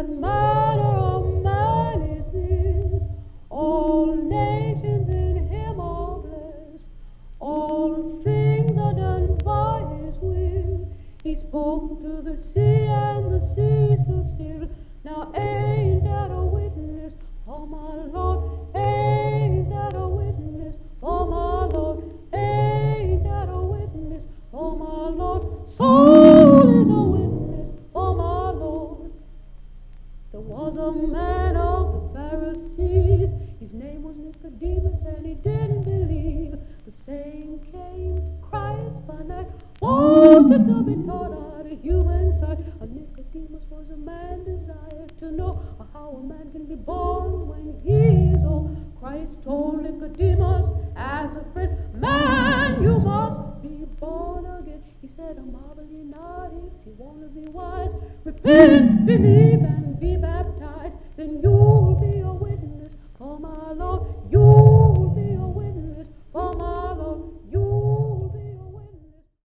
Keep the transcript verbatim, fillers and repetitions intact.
what manner of man is this? All nations in him are blessed. All things are done by his will. He spoke to the sea and the sea stood still. Now ain't that a witness for my Lord? Ain't that a witness for my Lord? Ain't that a witness for my Lord? Soul is a witness for my Lord. There was a man of the Pharisees. His name was Nicodemus, and he didn't believe. The same came to Christ by night, wanted to be taught out of human sight. A Nicodemus was a man desired to know how a man can be born when he is old. Christ told Nicodemus as a friend, man, you must be born again. He said, I marvel ye not if you want to be wise. Repent, believe, and be baptized, then you'll be a witness for my Lord.